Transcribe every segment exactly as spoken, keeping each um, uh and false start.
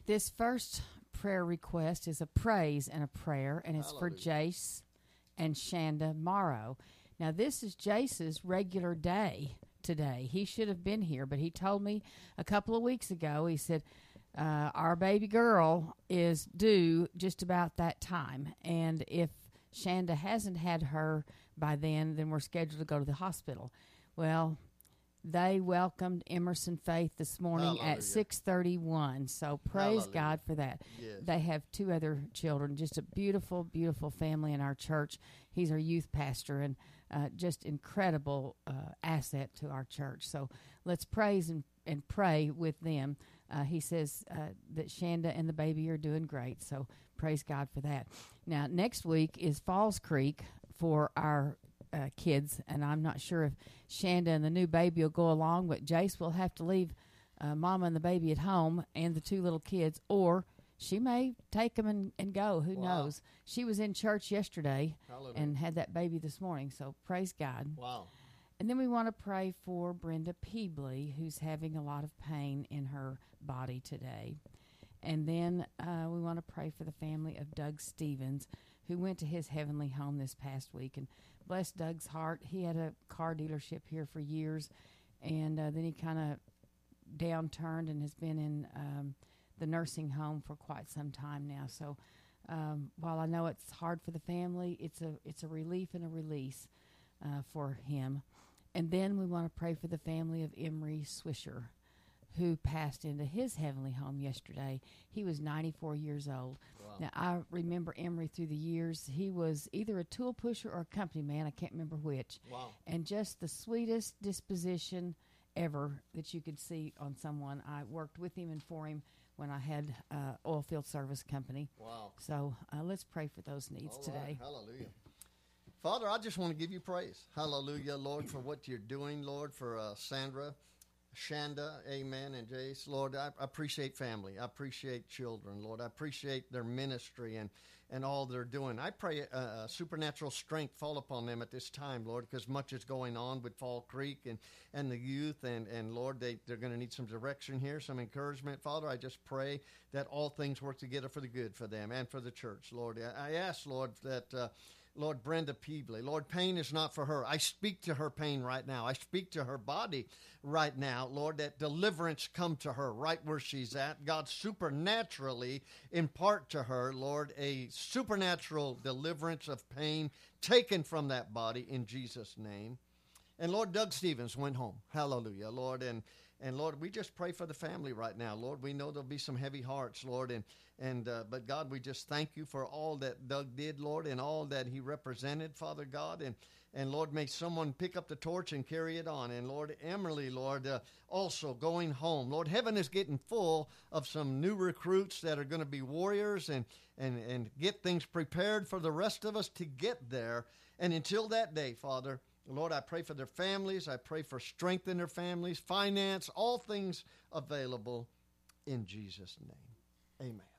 This first prayer request is a praise and a prayer, and it's Hallelujah. for Jace and Shanda Morrow. Now, this is Jace's regular day today. He should have been here, but he told me a couple of weeks ago, he said, uh, our baby girl is due just about that time, and if Shanda hasn't had her by then, then we're scheduled to go to the hospital. Well, they welcomed Emerson Faith this morning Hallelujah. at six thirty-one, so praise Hallelujah. God for that. Yes. They have two other children, just a beautiful, beautiful family in our church. He's our youth pastor, and uh, just incredible uh, asset to our church. So let's praise and, and pray with them. Uh, he says uh, that Shanda and the baby are doing great, so praise God for that. Now, next week is Falls Creek for our uh, kids, and I'm not sure if Shanda and the new baby will go along, but Jace will have to leave uh, Mama and the baby at home and the two little kids, or she may take them and, and go. Who Wow. knows? She was in church yesterday Hallelujah. and had that baby this morning, so praise God. Wow. And then we want to pray for Brenda Peebley, who's having a lot of pain in her body today. And then uh, we want to pray for the family of Doug Stevens, who went to his heavenly home this past week. And bless Doug's heart. He had a car dealership here for years, and uh, then he kind of downturned and has been in um, the nursing home for quite some time now. So um, while I know it's hard for the family, it's a it's a relief and a release uh, for him. And then we want to pray for the family of Emery Swisher, who passed into his heavenly home yesterday. He was ninety-four years old. Wow. Now, I remember Emery through the years. He was either a tool pusher or a company man. I can't remember which. Wow. And just the sweetest disposition ever that you could see on someone. I worked with him and for him when I had uh, oil field service company. Wow. So uh, let's pray for those needs All today. right. Hallelujah. Father, I just want to give you praise. Hallelujah, Lord, for what you're doing, Lord, for uh, Sandra, Shanda, amen, and Jace. Lord, I, I appreciate family. I appreciate children, Lord. I appreciate their ministry and, and all they're doing. I pray uh, uh, supernatural strength fall upon them at this time, Lord, because much is going on with Fall Creek and, and the youth. And, and Lord, they, they're going to need some direction here, some encouragement. Father, I just pray that all things work together for the good for them and for the church, Lord. I, I ask, Lord, that... Uh, Lord, Brenda Peebley. Lord, pain is not for her. I speak to her pain right now. I speak to her body right now, Lord, that deliverance come to her right where she's at. God, supernaturally impart to her, Lord, a supernatural deliverance of pain taken from that body in Jesus' name. And Lord, Doug Stevens went home. Hallelujah, Lord. And And Lord, we just pray for the family right now. Lord, we know there'll be some heavy hearts, Lord. And, and uh, but God, we just thank you for all that Doug did, Lord, and all that he represented, Father God. And, and Lord, may someone pick up the torch and carry it on. And Lord, Emily, Lord, uh, also going home. Lord, heaven is getting full of some new recruits that are going to be warriors and, and, and get things prepared for the rest of us to get there. And until that day, Father, Lord, I pray for their families. I pray for strength in their families, finance, all things available in Jesus' name. Amen.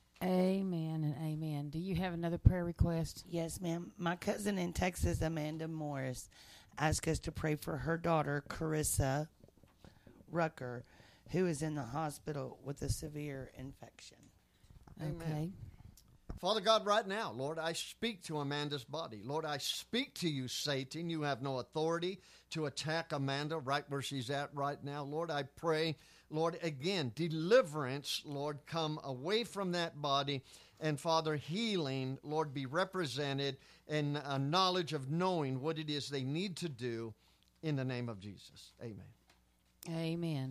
Amen and amen. Do you have another prayer request? Yes, ma'am. My cousin in Texas, Amanda Morris, asked us to pray for her daughter, Carissa Rucker, who is in the hospital with a severe infection. Amen. Okay. Father God, right now, Lord, I speak to Amanda's body. Lord, I speak to you, Satan. You have no authority to attack Amanda right where she's at right now. Lord, I pray, Lord, again, deliverance, Lord, come away from that body. And Father, healing, Lord, be represented in a knowledge of knowing what it is they need to do in the name of Jesus. Amen. Amen.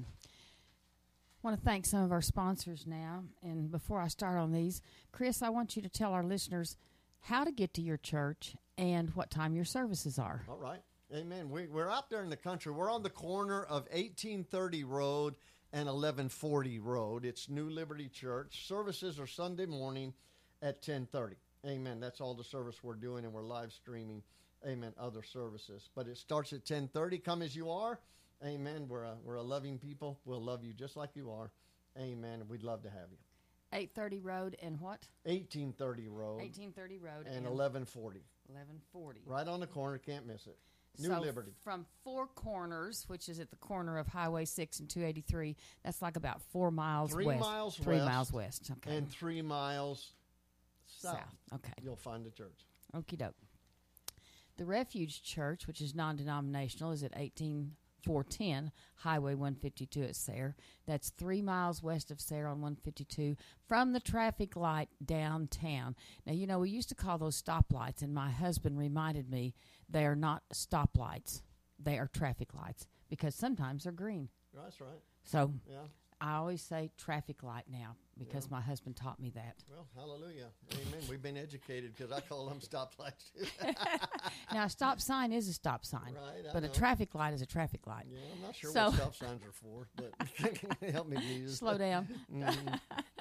I want to thank some of our sponsors now. And before I start on these, Chris, I want you to tell our listeners how to get to your church and what time your services are. All right. Amen. We, we're out there in the country. We're on the corner of eighteen thirty Road and eleven forty Road. It's New Liberty Church. Services are Sunday morning at ten thirty. Amen. That's all the service we're doing, and we're live streaming, amen, other services. But it starts at ten thirty. Come as you are. Amen. We're a, we're a loving people. We'll love you just like you are. Amen. We'd love to have you. eight thirty Road and what? eighteen thirty Road. eighteen thirty Road and eleven forty. eleven forty. Right on the corner. Can't miss it. New so Liberty. From Four Corners, which is at the corner of Highway six and two eighty-three, that's like about four miles Three west. miles Three west. miles west. Okay. And three miles south. South. Okay. You'll find the church. Okie doke. The Refuge Church, which is non-denominational, is at eighteen four ten Highway one fifty-two at Sayre. That's three miles west of Sayre on one fifty-two from the traffic light downtown. Now, you know, we used to call those stoplights, and my husband reminded me they are not stoplights. They are traffic lights because sometimes they're green. That's right. So Yeah. I always say traffic light now because Yeah. my husband taught me that. Well, hallelujah. Amen. We've been educated because I call them stoplights too. Now, a stop sign is a stop sign, Right, I but a know. traffic light is a traffic light. Yeah, I'm not sure So- what stop signs are for, but help me, Jesus. Slow down. Mhm.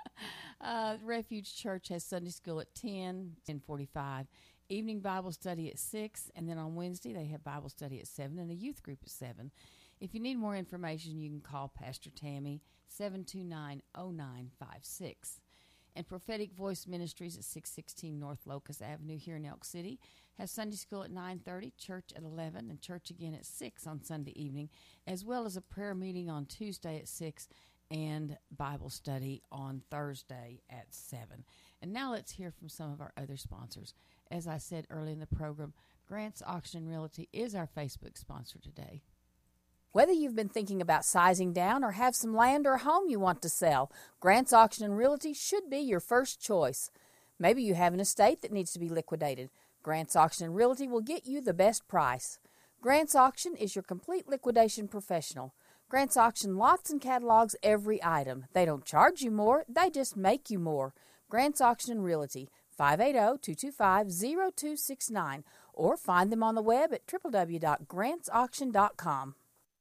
Uh, Refuge Church has Sunday school at ten, ten forty-five, evening Bible study at six, and then on Wednesday they have Bible study at seven and a youth group at seven. If you need more information, you can call Pastor Tammy, seven two nine, oh nine five six. And Prophetic Voice Ministries at six sixteen North Locust Avenue here in Elk City has Sunday school at nine thirty, church at eleven, and church again at six on Sunday evening, as well as a prayer meeting on Tuesday at six and Bible study on Thursday at seven. And now let's hear from some of our other sponsors. As I said early in the program, Grant's Auction and Realty is our Facebook sponsor today. Whether you've been thinking about sizing down or have some land or a home you want to sell, Grant's Auction and Realty should be your first choice. Maybe you have an estate that needs to be liquidated. Grant's Auction and Realty will get you the best price. Grant's Auction is your complete liquidation professional. Grant's Auction lots and catalogs every item. They don't charge you more, they just make you more. Grant's Auction and Realty, five eight zero, two two five, zero two six nine, or find them on the web at w w w dot grants auction dot com.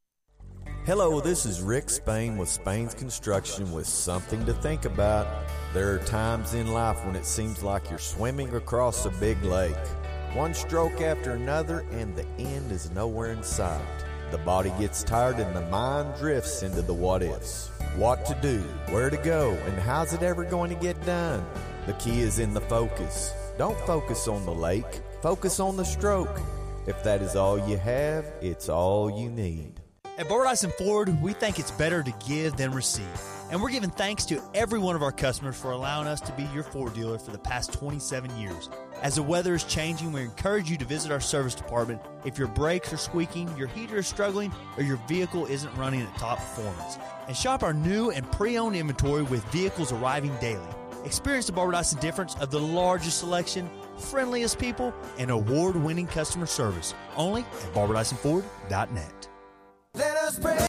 Hello, this is Rick Spain with Spain's Construction with something to think about. There are times in life when it seems like you're swimming across a big lake. One stroke after another and the end is nowhere in sight. The body gets tired and the mind drifts into the what-ifs. What to do, where to go, and how's it ever going to get done? The key is in the focus. Don't focus on the lake, focus on the stroke. If that is all you have, it's all you need. At Barbara Dyson Ford, we think it's better to give than receive. And we're giving thanks to every one of our customers for allowing us to be your Ford dealer for the past twenty-seven years. As the weather is changing, we encourage you to visit our service department if your brakes are squeaking, your heater is struggling, or your vehicle isn't running at top performance. And shop our new and pre-owned inventory with vehicles arriving daily. Experience the Barbara Dyson difference of the largest selection, friendliest people, and award-winning customer service. Only at barbara dyson ford dot net. Let us pray.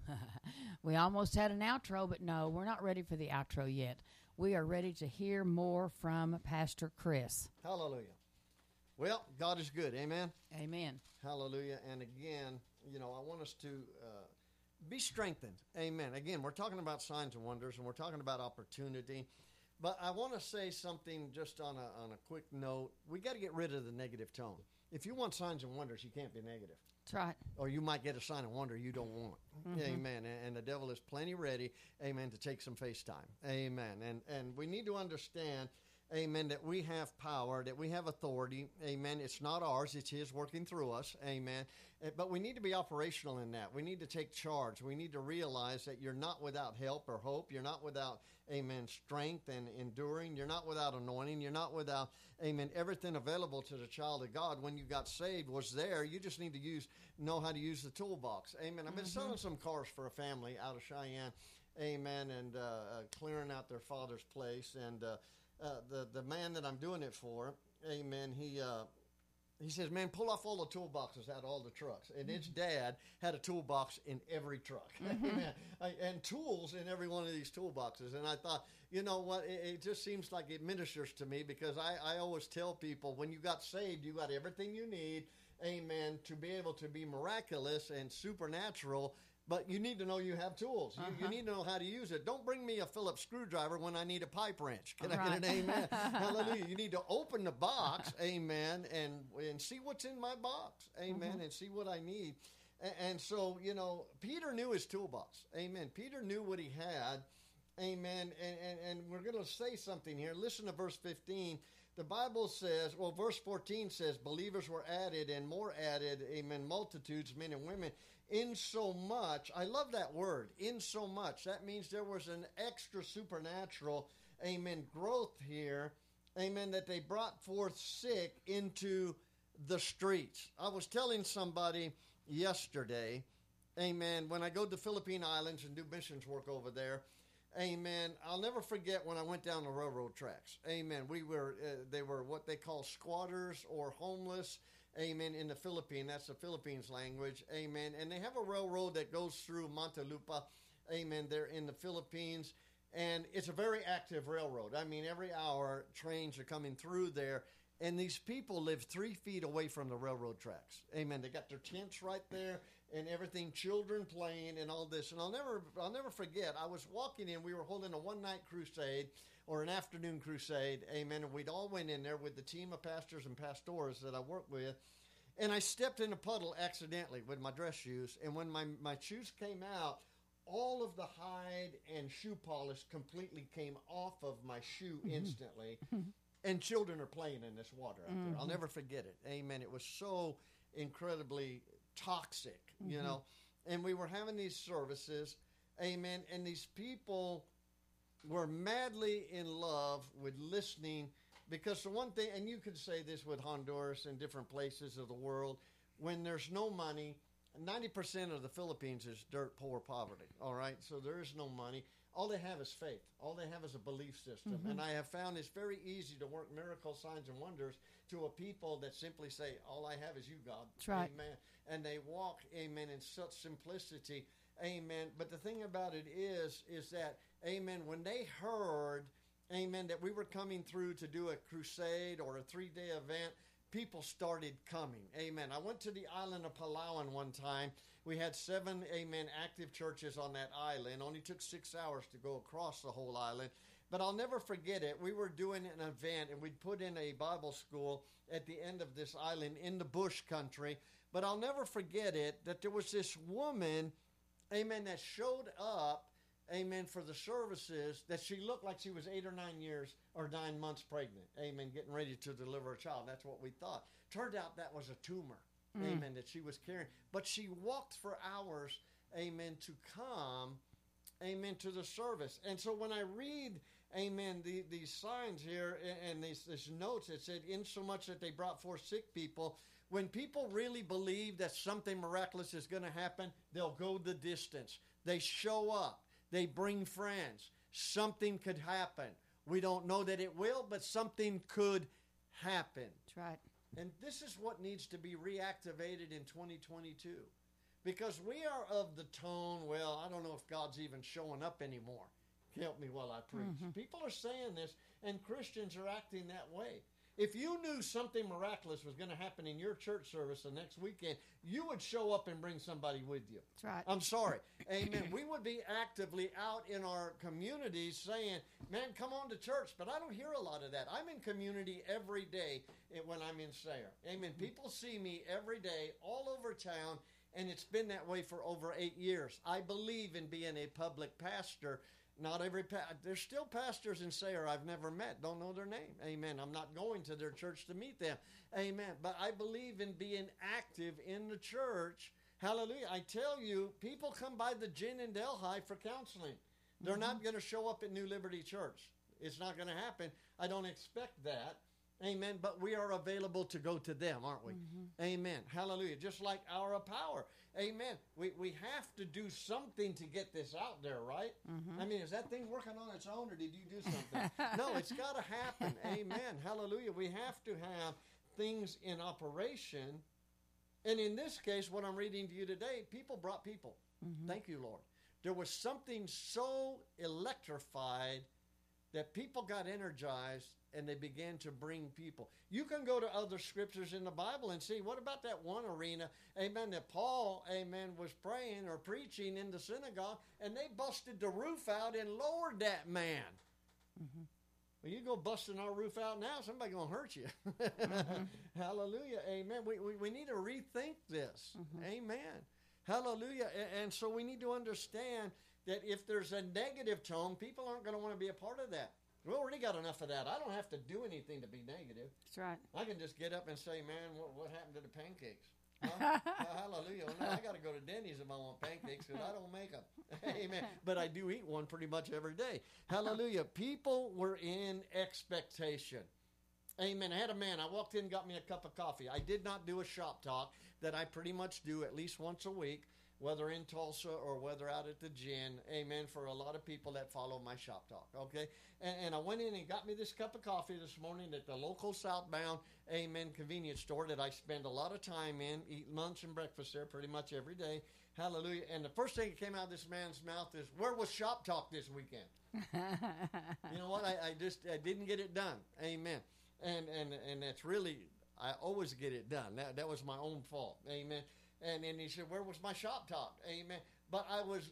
We almost had an outro, but no, we're not ready for the outro yet. We are ready to hear more from Pastor Chris. Hallelujah. Well, God is good. Amen. Amen. Hallelujah. And again, you know, I want us to uh, be strengthened. Amen. Again, we're talking about signs and wonders, and we're talking about opportunity. But I want to say something just on a, on a quick note. We got to get rid of the negative tone. If you want signs and wonders, you can't be negative. That's right. Or you might get a sign and wonder you don't want. Mm-hmm. Amen. And, and the devil is plenty ready, amen, to take some FaceTime. Amen. And and we need to understand, amen, that we have power, that we have authority. Amen. It's not ours. It's his working through us. Amen. But we need to be operational in that. We need to take charge. We need to realize that you're not without help or hope. You're not without, amen, strength and enduring. You're not without anointing. You're not without, amen, everything available to the child of God when you got saved was there. You just need to use know how to use the toolbox. Amen. I've been mm-hmm. selling some cars for a family out of Cheyenne. Amen. And uh, uh, clearing out their father's place. And uh, uh, the, the man that I'm doing it for, amen, he... Uh, He says, man, pull off all the toolboxes out of all the trucks. And his dad had a toolbox in every truck. Mm-hmm. And tools in every one of these toolboxes. And I thought, you know what, it, it just seems like it ministers to me because I, I always tell people when you got saved, you got everything you need, amen, to be able to be miraculous and supernatural. But you need to know you have tools. You, uh-huh. you need to know how to use it. Don't bring me a Phillips screwdriver when I need a pipe wrench. Can right. I get an amen? Hallelujah. You need to open the box, amen, and and see what's in my box, amen, mm-hmm. and see what I need. And, and so, you know, Peter knew his toolbox, amen. Peter knew what he had, amen. And, and, and we're going to say something here. Listen to verse fifteen. The Bible says, well, verse fourteen says, believers were added and more added, amen, multitudes, men and women, in so much. I love that word, in so much. That means there was an extra supernatural, amen, growth here, amen, that they brought forth sick into the streets. I was telling somebody yesterday, amen, when I go to the Philippine Islands and do missions work over there, amen, I'll never forget when I went down the railroad tracks. Amen. We were, uh, they were what they call squatters or homeless, amen, in the Philippines. That's the Philippines language, amen. And they have a railroad that goes through Montelupa, amen, there in the Philippines. And it's a very active railroad. I mean, every hour trains are coming through there. And these people live three feet away from the railroad tracks. Amen. They got their tents right there and everything, children playing and all this. And I'll never I'll never forget, I was walking in, we were holding a one-night crusade or an afternoon crusade, amen, and we'd all went in there with the team of pastors and pastors that I work with. And I stepped in a puddle accidentally with my dress shoes. And when my, my shoes came out, all of the hide and shoe polish completely came off of my shoe instantly. And children are playing in this water out there. I'll never forget it. Amen. It was so incredibly toxic, you mm-hmm. know. And we were having these services, amen, and these people were madly in love with listening, because the one thing, and you could say this with Honduras and different places of the world, when there's no money, ninety percent of the Philippines is dirt poor poverty, all right? So there is no money. All they have is faith. All they have is a belief system. Mm-hmm. And I have found it's very easy to work miracle signs and wonders to a people that simply say, all I have is you, God. That's right. Amen. And they walk, amen, in such simplicity. Amen. But the thing about it is, is that, amen, when they heard, amen, that we were coming through to do a crusade or a three-day event, people started coming. Amen. I went to the island of Palawan one time. We had seven, amen, active churches on that island. Only took six hours to go across the whole island. But I'll never forget it. We were doing an event, and we'd put in a Bible school at the end of this island in the bush country. But I'll never forget it, that there was this woman, amen, that showed up, amen, for the services, that she looked like she was eight or nine years or nine months pregnant, amen, getting ready to deliver a child. That's what we thought. Turned out that was a tumor, mm. amen, that she was carrying. But she walked for hours, amen, to come, amen, to the service. And so when I read, amen, the, these signs here and these, these notes, it said, in so much that they brought forth sick people. When people really believe that something miraculous is going to happen, they'll go the distance. They show up. They bring friends. Something could happen. We don't know that it will, but something could happen. That's right. And this is what needs to be reactivated in twenty twenty-two. Because we are of the tone, well, I don't know if God's even showing up anymore. Help me while I preach. Mm-hmm. People are saying this, and Christians are acting that way. If you knew something miraculous was going to happen in your church service the next weekend, you would show up and bring somebody with you. That's right. I'm sorry. Amen. We would be actively out in our communities saying, man, come on to church. But I don't hear a lot of that. I'm in community every day when I'm in Sayre. Amen. People see me every day all over town, and it's been that way for over eight years. I believe in being a public pastor. Not every pa- there's still pastors in Sayre I've never met, don't know their name. Amen. I'm not going to their church to meet them. Amen. But I believe in being active in the church. Hallelujah. I tell you, people come by the Gin in Delhi for counseling. They're mm-hmm. not going to show up at New Liberty Church. It's not going to happen. I don't expect that. Amen. But we are available to go to them, aren't we? Mm-hmm. Amen. Hallelujah. Just like Hour of Power. Amen. We we have to do something to get this out there, right? Mm-hmm. I mean, is that thing working on its own, or did you do something? No, it's got to happen. Amen. Hallelujah. We have to have things in operation. And in this case, what I'm reading to you today, people brought people. Mm-hmm. Thank you, Lord. There was something so electrified that people got energized and they began to bring people. You can go to other scriptures in the Bible and see, what about that one arena, amen, that Paul, amen, was praying or preaching in the synagogue, and they busted the roof out and lowered that man. Mm-hmm. Well, you go busting our roof out now, somebody's going to hurt you. Mm-hmm. Hallelujah, amen. We, we, we need to rethink this. Mm-hmm. Amen. Hallelujah. And, and so we need to understand that if there's a negative tone, people aren't going to want to be a part of that. We already got enough of that. I don't have to do anything to be negative. That's right. I can just get up and say, man, what, what happened to the pancakes? Huh? Hallelujah. Well, now I got to go to Denny's if I want pancakes because I don't make them. Amen. But I do eat one pretty much every day. Hallelujah. People were in expectation. Amen. I had a man. I walked in and got me a cup of coffee. I did not do a shop talk that I pretty much do at least once a week, whether in Tulsa or whether out at the gym. Amen. For a lot of people that follow my shop talk. Okay. And, and I went in and got me this cup of coffee this morning at the local southbound, amen, convenience store that I spend a lot of time in, eat lunch and breakfast there pretty much every day. Hallelujah. And the first thing that came out of this man's mouth is, where was shop talk this weekend? You know what? I, I just I didn't get it done. Amen. And, and, and that's really, I always get it done. That, that was my own fault. Amen. And then he said, where was my shop talk? Amen. But I was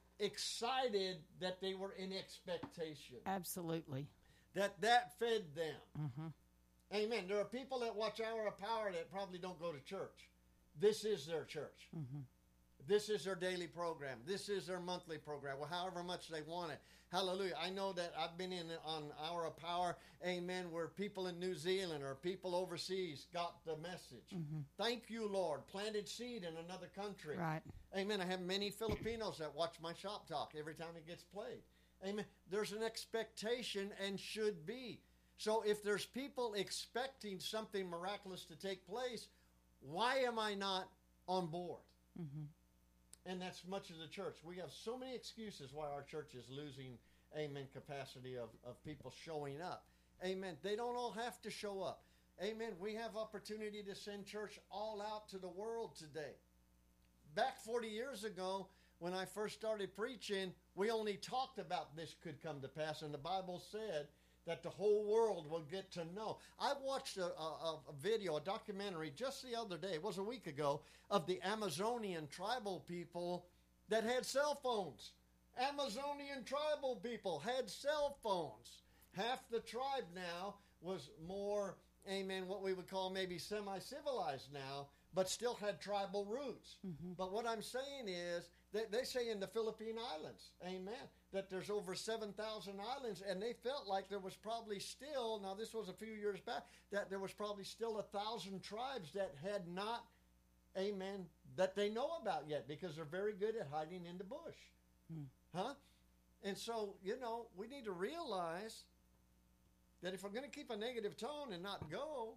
excited that they were in expectation. Absolutely. That that fed them. Mm-hmm. Amen. There are people that watch Hour of Power that probably don't go to church. This is their church. Mm-hmm. This is their daily program. This is their monthly program. Well, however much they want it. Hallelujah. I know that I've been in on Hour of Power, amen, where people in New Zealand or people overseas got the message. Mm-hmm. Thank you, Lord. Planted seed in another country. Right. Amen. I have many Filipinos that watch my shop talk every time it gets played. Amen. There's an expectation and should be. So if there's people expecting something miraculous to take place, why am I not on board? Mm-hmm. And that's much of the church. We have so many excuses why our church is losing, amen, capacity of, of people showing up. Amen. They don't all have to show up. Amen. We have opportunity to send church all out to the world today. Back forty years ago, when I first started preaching, we only talked about this could come to pass, and the Bible said that the whole world will get to know. I watched a, a, a video, a documentary just the other day, it was a week ago, of the Amazonian tribal people that had cell phones. Amazonian tribal people had cell phones. Half the tribe now was more, amen, what we would call maybe semi-civilized now, but still had tribal roots. Mm-hmm. But what I'm saying is, they, they say in the Philippine Islands, amen, that there's over seven thousand islands, and they felt like there was probably still, now this was a few years back, that there was probably still a thousand tribes that had not, amen, that they know about yet, because they're very good at hiding in the bush. Hmm. Huh? And so, you know, we need to realize that if we're going to keep a negative tone and not go,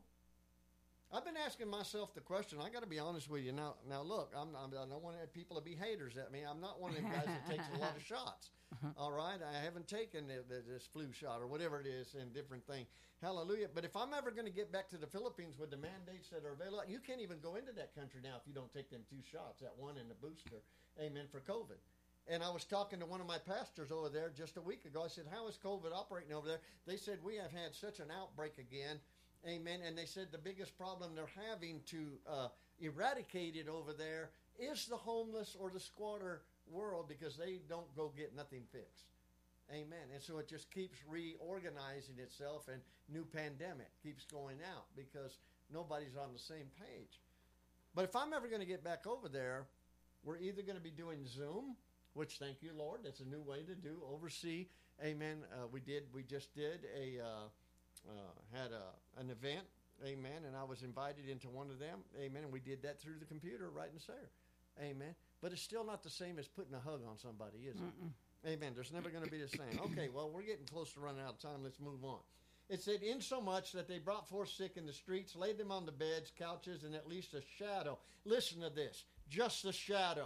I've been asking myself the question. I got to be honest with you now. Now, look, I'm, I'm, I don't want people to be haters at me. I'm not one of them guys that takes a lot of shots. All right, I haven't taken the, the, this flu shot or whatever it is, and different thing. Hallelujah. But if I'm ever going to get back to the Philippines with the mandates that are available, you can't even go into that country now if you don't take them two shots, that one and the booster. Amen, for COVID. And I was talking to one of my pastors over there just a week ago. I said, how is COVID operating over there? They said, we have had such an outbreak again. Amen. And they said the biggest problem they're having to uh, eradicate it over there is the homeless or the squatter world, because they don't go get nothing fixed. Amen. And so it just keeps reorganizing itself, and new pandemic keeps going out because nobody's on the same page. But if I'm ever going to get back over there, we're either going to be doing Zoom, which, thank you, Lord, that's a new way to do, oversee. Amen. Uh, we did, we just did a... Uh, Uh, had a, an event, amen, and I was invited into one of them, amen, and we did that through the computer right in there, amen. But it's still not the same as putting a hug on somebody, is it? Mm-mm. Amen. There's never going to be the same. Okay, well, we're getting close to running out of time. Let's move on. It said, in so much that they brought forth sick in the streets, laid them on the beds, couches, and at least a shadow. Listen to this. Just the shadow.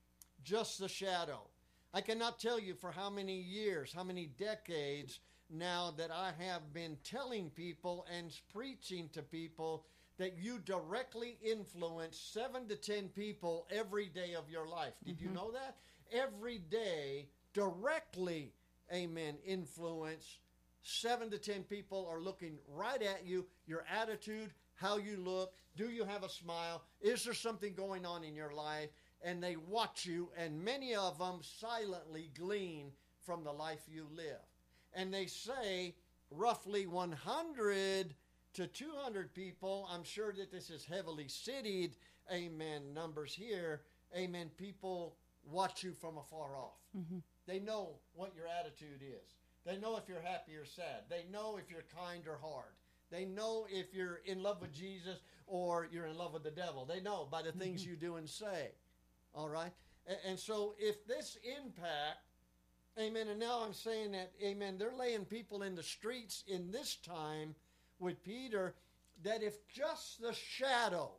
Just the shadow. I cannot tell you for how many years, how many decades now that I have been telling people and preaching to people that you directly influence seven to ten people every day of your life. Did mm-hmm. you know that? Every day, directly, amen, influence seven to ten people are looking right at you, your attitude, how you look, do you have a smile, is there something going on in your life? And they watch you, and many of them silently glean from the life you live. And they say roughly one hundred to two hundred people, I'm sure that this is heavily citied, amen, numbers here, amen, people watch you from afar off. Mm-hmm. They know what your attitude is. They know if you're happy or sad. They know if you're kind or hard. They know if you're in love with Jesus or you're in love with the devil. They know by the things you do and say. All right? And, and so if this impact, amen, and now I'm saying that, amen, they're laying people in the streets in this time with Peter, that if just the shadow,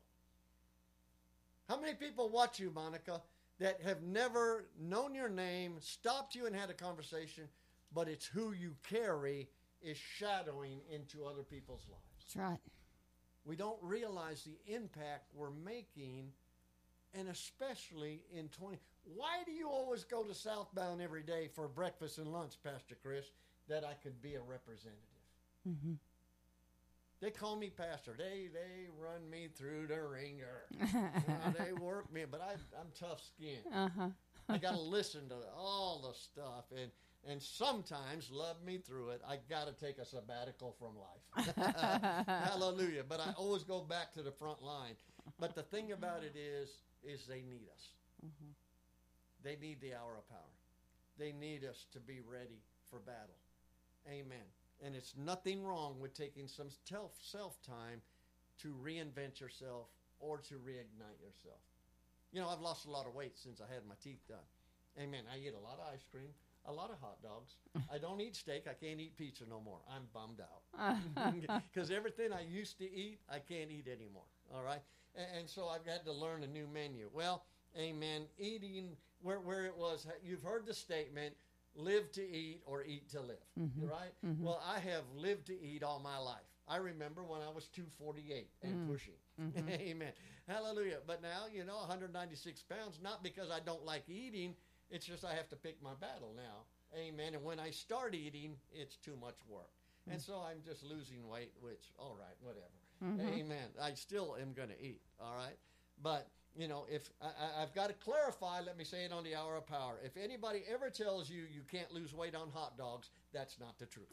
how many people watch you, Monica, that have never known your name, stopped you and had a conversation, but it's who you carry is shadowing into other people's lives? That's right. We don't realize the impact we're making, and especially in twenty. Why do you always go to Southbound every day for breakfast and lunch, Pastor Chris, that I could be a representative? Mm-hmm. They call me pastor. They they run me through the ringer. uh, they work me, but I, I'm tough skinned. Uh-huh. I got to listen to all the stuff, and and sometimes love me through it. I got to take a sabbatical from life. Hallelujah! But I always go back to the front line. But the thing about it is, is they need us. Mm-hmm. They need the hour of power. They need us to be ready for battle. Amen. And it's nothing wrong with taking some self time to reinvent yourself or to reignite yourself. You know, I've lost a lot of weight since I had my teeth done. Amen. I eat a lot of ice cream, a lot of hot dogs. I don't eat steak. I can't eat pizza no more. I'm bummed out. Because everything I used to eat, I can't eat anymore. All right? And, and so I've had to learn a new menu. Well, amen. Eating, where, where it was, you've heard the statement, live to eat or eat to live, mm-hmm. right? Mm-hmm. Well, I have lived to eat all my life. I remember when I was two forty-eight and mm-hmm. pushing. Mm-hmm. Amen. Hallelujah. But now, you know, one hundred ninety-six pounds, not because I don't like eating. It's just I have to pick my battle now. Amen. And when I start eating, it's too much work. Mm-hmm. And so I'm just losing weight, which, all right, whatever. Mm-hmm. Amen. I still am going to eat, all right? But you know, if I, I've got to clarify, let me say it on the hour of power. If anybody ever tells you you can't lose weight on hot dogs, that's not the truth.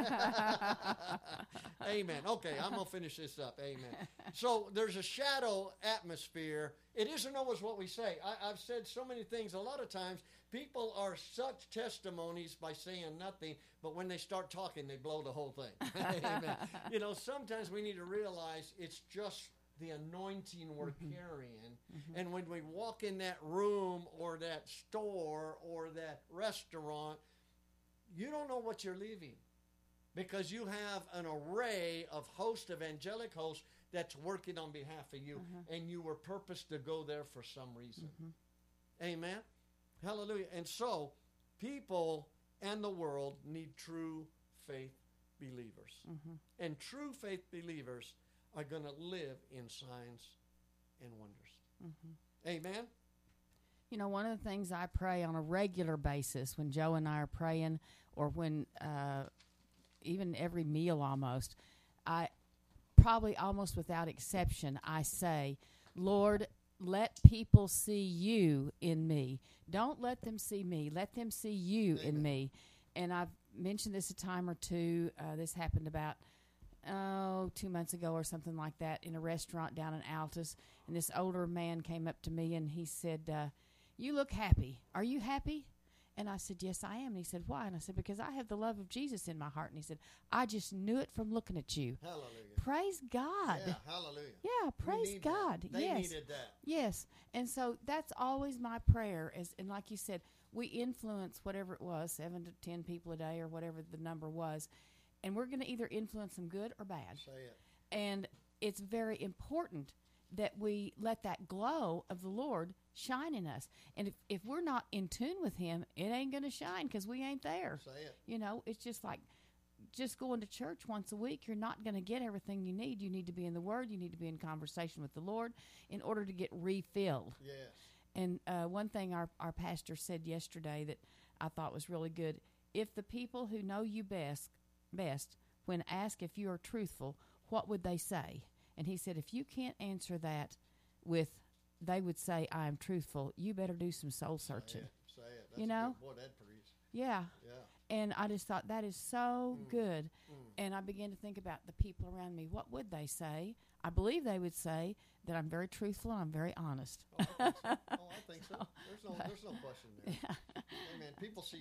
Amen. Okay, I'm going to finish this up. Amen. So there's a shadow atmosphere. It isn't always what we say. I, I've said so many things. A lot of times people are such testimonies by saying nothing, but when they start talking, they blow the whole thing. Amen. You know, sometimes we need to realize it's just the anointing we're mm-hmm. carrying. Mm-hmm. And when we walk in that room or that store or that restaurant, you don't know what you're leaving, because you have an array of host, of angelic hosts that's working on behalf of you, mm-hmm. and you were purposed to go there for some reason. Mm-hmm. Amen? Hallelujah. And so people and the world need true faith believers. Mm-hmm. And true faith believers are going to live in signs and wonders. Mm-hmm. Amen? You know, one of the things I pray on a regular basis when Joe and I are praying, or when uh, even every meal almost, I probably almost without exception, I say, Lord, let people see you in me. Don't let them see me. Let them see you Amen. In me. And I've mentioned this a time or two. Uh, this happened about oh, two months ago or something like that in a restaurant down in Altus. And this older man came up to me and he said, uh, you look happy. Are you happy? And I said, yes, I am. And he said, why? And I said, because I have the love of Jesus in my heart. And he said, I just knew it from looking at you. Hallelujah. Praise God. Yeah, hallelujah. Yeah, praise God. That. They yes. needed that. Yes. And so that's always my prayer. Is, and like you said, we influence whatever it was, seven to ten people a day or whatever the number was. And we're going to either influence them good or bad. Say it. And it's very important that we let that glow of the Lord shine in us. And if, if we're not in tune with him, it ain't going to shine because we ain't there. Say it. You know, it's just like just going to church once a week. You're not going to get everything you need. You need to be in the Word. You need to be in conversation with the Lord in order to get refilled. Yes. And uh, one thing our, our pastor said yesterday that I thought was really good, if the people who know you best, best when asked if you are truthful, what would they say? And he said, if you can't answer that with, they would say, I am truthful, you better do some soul searching. Say it. Say it. That's you know? Boy, that produce. Yeah. Yeah. And I just thought that is so mm. good. Mm. And I began to think about the people around me. What would they say? I believe they would say that I'm very truthful and I'm very honest. Oh, I think so. Oh, I think so. There's no, there's no question there. Yeah. Amen. People see your heart.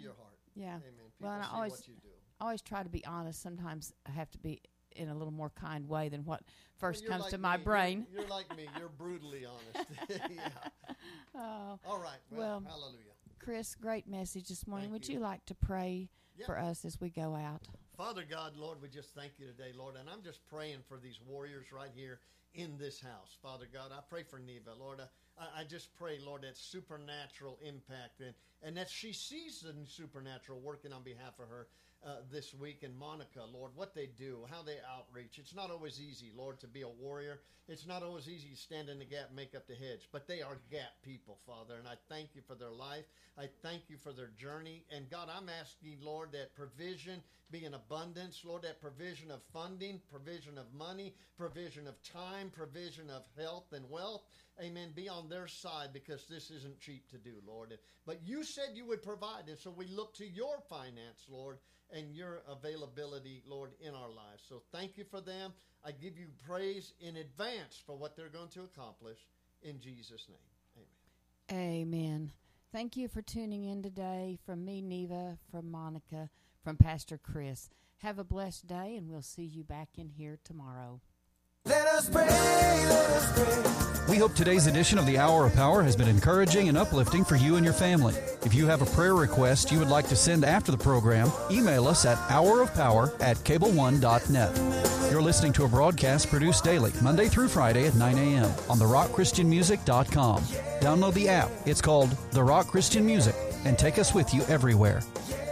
Yeah. Amen. People Well, and I see always, what you do. I always try to be honest. Sometimes I have to be in a little more kind way than what first Well, you're comes like to my me. brain. You're, you're like me. You're brutally honest. Yeah. Oh, All right. Well, Well, hallelujah. Chris, great message this morning. Thank Would you. you like to pray Yeah. for us as we go out? Father God, Lord, we just thank you today, Lord. And I'm just praying for these warriors right here in this house. Father God, I pray for Neva, Lord. I, I just pray, Lord, that supernatural impact and, and that she sees the supernatural working on behalf of her uh, this week. And Monica, Lord, what they do, how they outreach. It's not always easy, Lord, to be a warrior. It's not always easy to stand in the gap and make up the hedge. But they are gap people, Father. And I thank you for their life. I thank you for their journey. And God, I'm asking, Lord, that provision be in abundance. Lord, that provision of funding, provision of money, provision of time, provision of health and wealth, amen, be on their side, because this isn't cheap to do, Lord. But you said you would provide, and so we look to your finance, Lord, and your availability, Lord, in our lives. So thank you for them. I give you praise in advance for what they're going to accomplish. In Jesus' name, amen. Amen. Thank you for tuning in today. From me, Neva, from Monica, from Pastor Chris. Have a blessed day, and we'll see you back in here tomorrow. Let us pray, let us pray. We hope today's edition of the Hour of Power has been encouraging and uplifting for you and your family. If you have a prayer request you would like to send after the program, email us at hour of power at cable one dot net. You're listening to a broadcast produced daily, Monday through Friday at nine a.m. on the rock christian music dot com. Download the app. It's called The Rock Christian Music, and take us with you everywhere.